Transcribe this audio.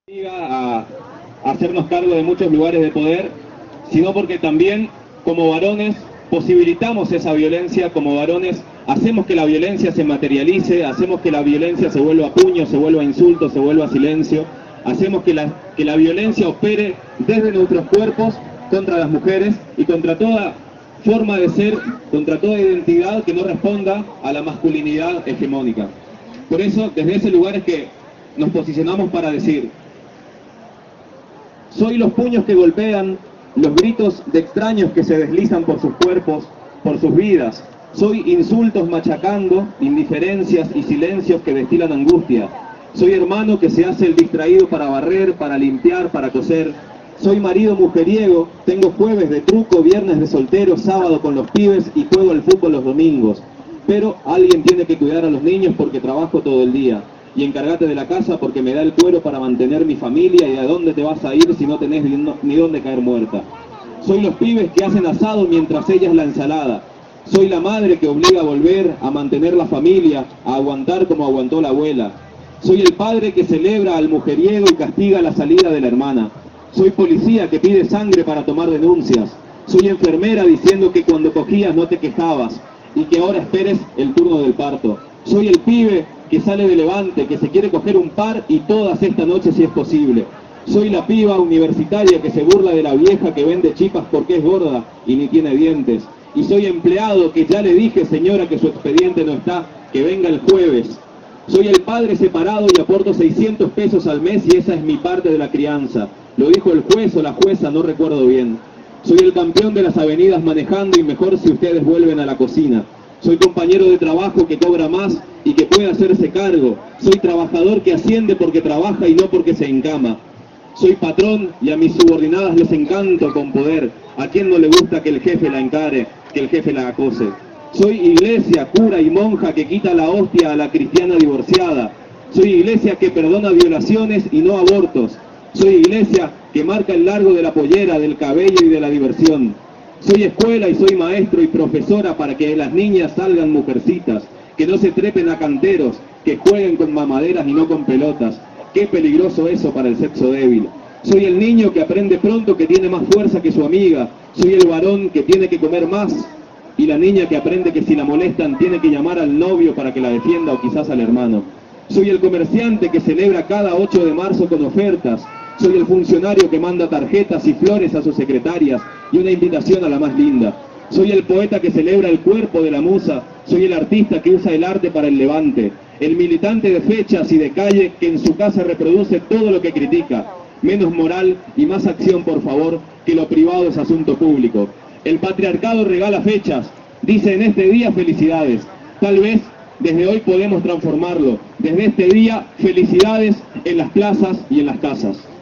A hacernos cargo de muchos lugares de poder, sino porque también como varones posibilitamos esa violencia, como varones hacemos que la violencia se materialice, hacemos que la violencia se vuelva puño, se vuelva insulto, se vuelva silencio, hacemos que la violencia opere desde nuestros cuerpos contra las mujeres y contra toda forma de ser, contra toda identidad que no responda a la masculinidad hegemónica. Por eso, desde ese lugar es que nos posicionamos para decir: soy los puños que golpean, los gritos de extraños que se deslizan por sus cuerpos, por sus vidas. Soy insultos machacando, indiferencias y silencios que destilan angustia. Soy hermano que se hace el distraído para barrer, para limpiar, para coser. Soy marido mujeriego, tengo jueves de truco, viernes de soltero, sábado con los pibes y juego al fútbol los domingos. Pero alguien tiene que cuidar a los niños porque trabajo todo el día. Y encárgate de la casa porque me da el cuero para mantener mi familia, y a dónde te vas a ir si no tenés ni dónde caer muerta. Soy los pibes que hacen asado mientras ellas la ensalada. Soy la madre que obliga a volver, a mantener la familia, a aguantar como aguantó la abuela. Soy el padre que celebra al mujeriego y castiga la salida de la hermana. Soy policía que pide sangre para tomar denuncias. Soy enfermera diciendo que cuando cogías no te quejabas y que ahora esperes el turno del parto. Soy el pibe que sale de Levante, que se quiere coger un par y todas esta noche si es posible. Soy la piba universitaria que se burla de la vieja que vende chipas porque es gorda y ni tiene dientes. Y soy empleado que ya le dije, señora, que su expediente no está, que venga el jueves. Soy el padre separado y aporto 600 pesos al mes y esa es mi parte de la crianza. Lo dijo el juez o la jueza, no recuerdo bien. Soy el campeón de las avenidas manejando y mejor si ustedes vuelven a la cocina. Soy compañero de trabajo que cobra más y que puede hacerse cargo. Soy trabajador que asciende porque trabaja y no porque se encama. Soy patrón y a mis subordinadas les encanto con poder. ¿A quién no le gusta que el jefe la encare, que el jefe la acose? Soy iglesia, cura y monja que quita la hostia a la cristiana divorciada. Soy iglesia que perdona violaciones y no abortos. Soy iglesia que marca el largo de la pollera, del cabello y de la diversión. Soy escuela y soy maestro y profesora para que las niñas salgan mujercitas, que no se trepen a canteros, que jueguen con mamaderas y no con pelotas. Qué peligroso eso para el sexo débil. Soy el niño que aprende pronto que tiene más fuerza que su amiga. Soy el varón que tiene que comer más y la niña que aprende que si la molestan tiene que llamar al novio para que la defienda o quizás al hermano. Soy el comerciante que celebra cada 8 de marzo con ofertas. Soy el funcionario que manda tarjetas y flores a sus secretarias y una invitación a la más linda. Soy el poeta que celebra el cuerpo de la musa. Soy el artista que usa el arte para el levante. El militante de fechas y de calle que en su casa reproduce todo lo que critica. Menos moral y más acción, por favor, que lo privado es asunto público. El patriarcado regala fechas. Dice en este día felicidades. Tal vez desde hoy podemos transformarlo. Desde este día, felicidades en las plazas y en las casas.